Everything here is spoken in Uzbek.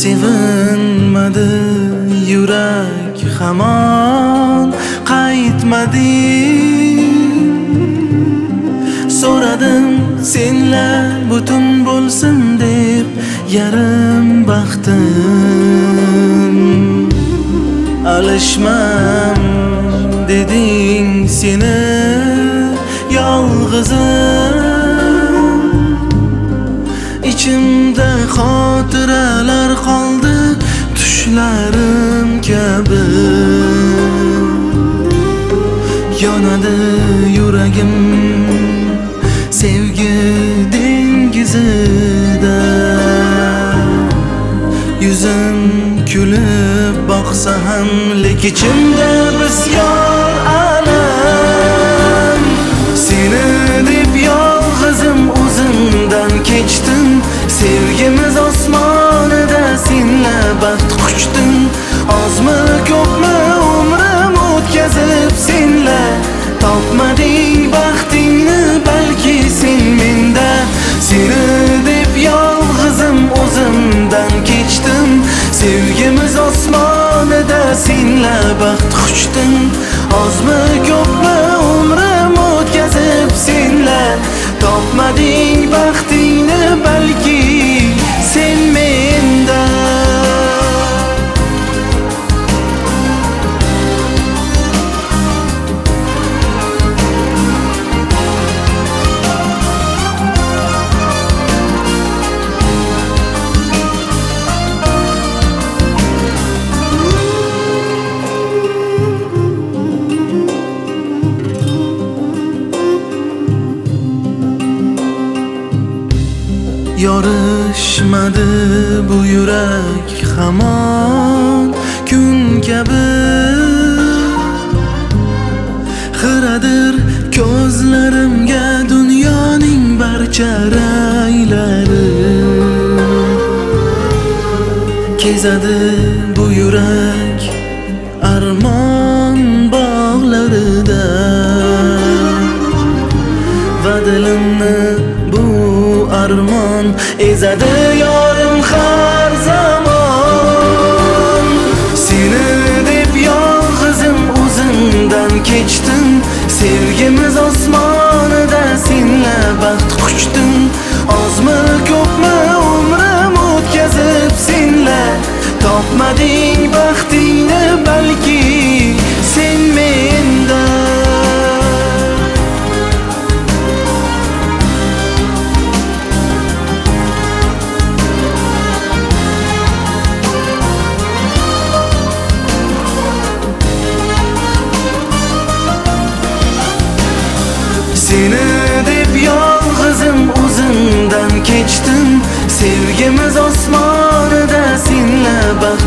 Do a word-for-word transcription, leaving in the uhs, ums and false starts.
sevinmadi yurak hamon qaytmadi. So'radim senla butun bo'lsin deb yarim baxtim. Alishmam deding seni yolg'izim. Ichimda xotiralar qoldi tushlarim kabi. Yonadi yuragim sevgi dengizida. Yuzim kulib boqsa ham lek ichimda bisyor alam. Seni deb yolg'izim o'zimdan kechdim. Sevgimiz osmonida senla baxt quchdim. Ozmi ko'pmi umrim o'tkazib senla topmading baxtingni balki sen menda. Seni deb yolg'izim o'zimdan kechdim. Sevgimiz osmonida senla baxt quchdim. Ozmi ko'pmi umrim o'tkazib senla topmading baxtingni balki sen menda. Yorishmadi bu yurak hamon kun kabi. Xiradir ko'zlarimga dunyoning barcha ranglari. Kezadi bu yurak armon bog'larida. Va dilimni bu armon ezadi yorim har zamon. Seni deb yolg'izim o'zimdan kechdim. Sevgimiz osmonida senla baxt quchdim. Ozmi ko'pmi umrim o'tkazib senla topmading baxtingni balki sen menda. Seni deb yolg'izim o'zimdan kechdim. Sevgimiz osmonida senla baxt